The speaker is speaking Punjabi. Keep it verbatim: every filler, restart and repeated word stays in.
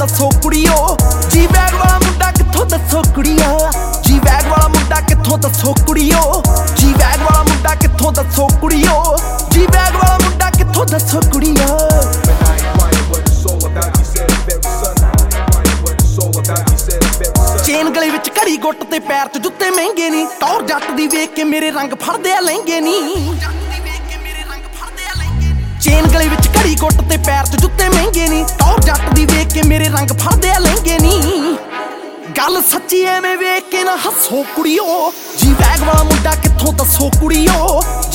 ਦੱਸੋ ਕੁੜੀਓ ਜੀ ਬੈਗ ਵਾਲਾ ਮੁੰਡਾ ਕਿੱਥੋਂ ਦੱਸੋ ਕੁੜੀਓ ਜੀ ਬੈਗ ਵਾਲਾ ਮੁੰਡਾ ਕਿੱਥੋਂ ਦੱਸੋ ਕੁੜੀਓ ਜੀ ਬੈਗ ਵਾਲਾ ਮੁੰਡਾ ਕਿੱਥੋਂ ਦੱਸੋ ਕੁੜੀਓ ਜੀ ਬੈਗ ਵਾਲਾ ਮੁੰਡਾ ਕਿੱਥੋਂ ਦੱਸੋ ਕੁੜੀਓ ਚੇਨ ਗਲੇ ਵਿੱਚ ਘੜੀ ਗੁੱਟ ਤੇ ਪੈਰ 'ਚ ਜੁੱਤੇ ਮਹਿੰਗੇ ਨੀ ਟੌਰ ਜੱਟ ਦੀ ਵੇਖ ਕੇ ਮੇਰੇ ਰੰਗ ਫੜਦੇ ਆ ਲਹਿੰਗੇ ਨੀ ਚੇਨ ਗਲੇ ਵਿੱਚ ਘੜੀ ਗੁੱਟ ਤੇ ਪੈਰ 'ਚ ਜੁੱਤੇ ਮਹਿੰਗੇ ਨੀ ਟੌਰ ਜੱਟ ਦੀ ਵੇਖ ਕੇ ਮੇਰੇ ਰੰਗ ਫੜਦੇ ਆ ਲਹਿੰਗੇ ਨੀ ਗੱਲ ਸੱਚੀ ਐਵੇਂ ਵੇਖ ਕੇ ਨਾ ਹੱਸੋ ਕੁੜੀਓ ਜੀ ਬੈਗ ਵਾਲਾ ਮੁੰਡਾ ਕਿੱਥੋਂ ਦੱਸੋ ਕੁੜੀਓ